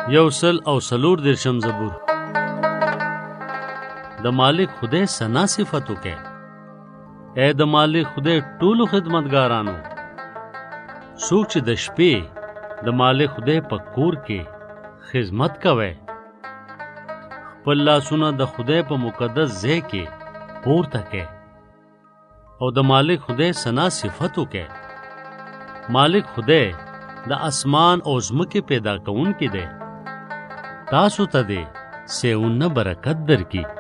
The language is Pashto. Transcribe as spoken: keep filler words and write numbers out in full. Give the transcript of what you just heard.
یو سل او سلور دیرشم زبور. د مالک خدای ثنا صفت وکړه. اے د مالک خدای ټولو خدمتګارانو، څوک چې د شپې د مالک خدای په کور کې خدمت کوي، خپل لاسونه د خدای په مقدس ځای کې پورته کړي او د مالک خدای ثنا صفت وکړي. مالک خدای د اسمان او ځمکې پیدا کوونکی دی. تاسو ته دې سیونه برکت درکړي.